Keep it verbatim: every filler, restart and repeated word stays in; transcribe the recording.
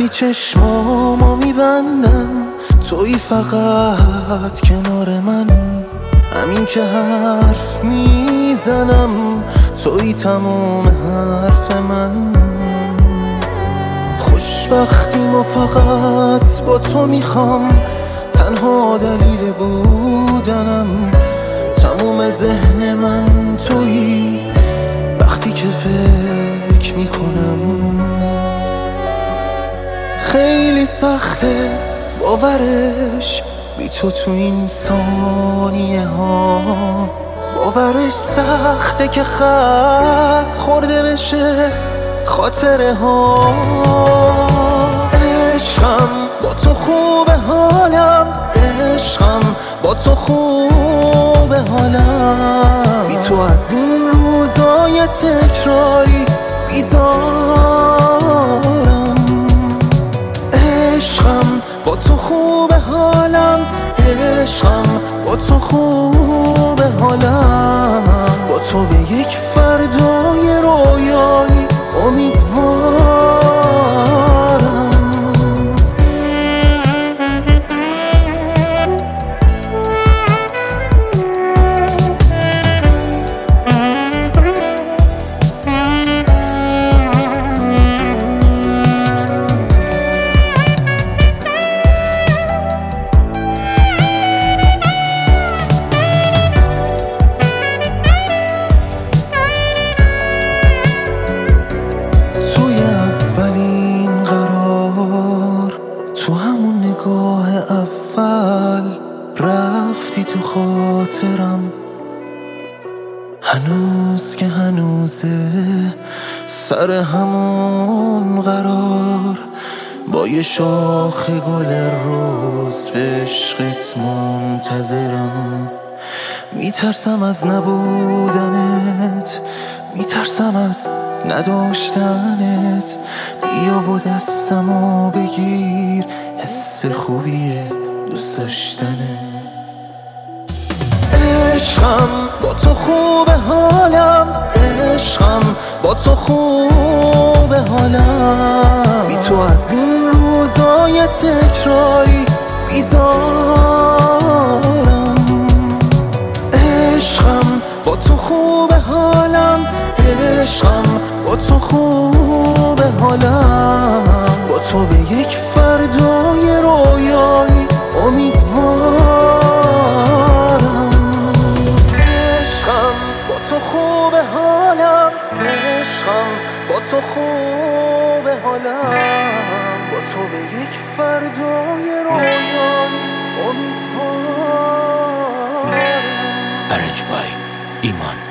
وقتی چشمامو میبندم توی فقط کنار من، همین که حرف میزنم توی تموم حرف من. خوشبختیم و فقط با تو میخوام، تنها دلیل بودنم. تموم ذهن من توی وقتی که فکر میکنم. خیلی سخته باورش بی تو تو این ثانیه ها، باورش سخته که خط خورده بشه خاطره ها. عشقم با تو خوبه حالم، عشقم با تو خوبه حالم. بی تو از این روزای تکراری بیزارم. عشقم با تو خوبه حالم، عشقم با تو خوبه حالم. با تو به یک فردای رویایی امیدوارم. تو همون نگاه اول رفتی تو خاطرم، هنوز که هنوزه سر همون قرار. با یه شاخ گل روز به عشقت منتظرم. میترسم از نبودنت، میترسم از نداشتنت. بیا و دستمو بگیر، حس خوبیه دوست داشتنت. عشقم با تو خوبه حالم، عشقم با تو خوبه حالم. بی تو از این روزای تکراری بیزارم. عشقم با تو خوبه حالم، عشقم با تو خوبه حالم. با تو به یک فردای رویایی امیدوارم. عشقم با تو خوبه حالم، عشقم با تو خوبه حالم. با تو به یک فردای رویایی امیدوارم. Arranged by Iman.